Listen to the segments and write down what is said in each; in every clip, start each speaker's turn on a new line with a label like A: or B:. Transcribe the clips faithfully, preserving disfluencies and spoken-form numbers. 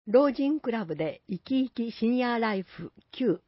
A: 老人クラブで生き生きシニアライフきゅう。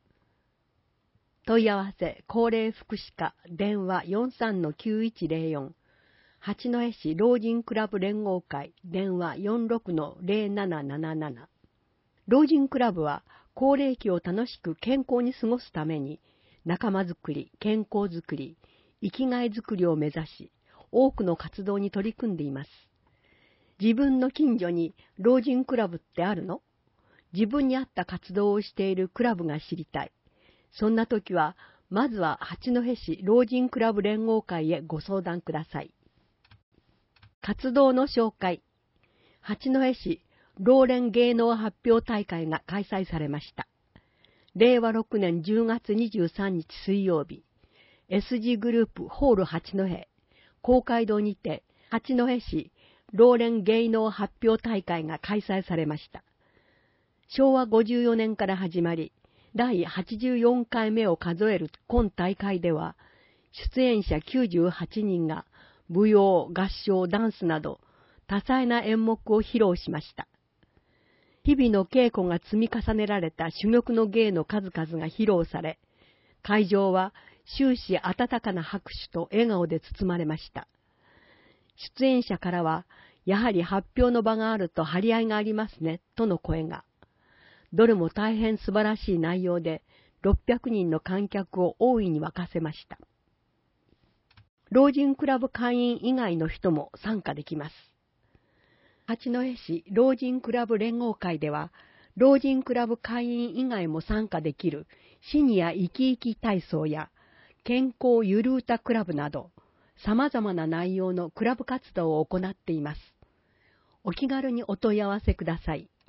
A: 問い合わせ高齢福祉課電話 よんさんのきゅういちゼロよん、八戸市老人クラブ連合会電話 よんろくのゼロななななな。老人クラブは高齢期を楽しく健康に過ごすために仲間づくり、健康づくり、生きがいづくりを目指し多くの活動に取り組んでいます。自分の近所に老人クラブってあるの？自分に合った活動をしているクラブが知りたい。そんな時は、まずは八戸市老人クラブ連合会へご相談ください。活動の紹介。八戸市老連芸能発表大会が開催されました。れいわろくねんじゅうがつにじゅうさんにち水曜日、エスジー グループホール八戸、公会堂にて八戸市老連芸能発表大会が開催されました。しょうわごじゅうよねんから始まり、だいはちじゅうよんかいめを数える今大会では、出演者きゅうじゅうはちにんが舞踊、合唱、ダンスなど多彩な演目を披露しました。日々の稽古が積み重ねられた珠玉の芸の数々が披露され、会場は終始温かな拍手と笑顔で包まれました。出演者からは、やはり発表の場があると張り合いがありますね、との声が。どれも大変素晴らしい内容で、ろっぴゃくにんの観客を大いに沸かせました。老人クラブ会員以外の人も参加できます。八戸市老人クラブ連合会では、老人クラブ会員以外も参加できるシニア生き生き体操や健康ゆるうたクラブなど、様々な内容のクラブ活動を行っています。お気軽にお問い合わせください。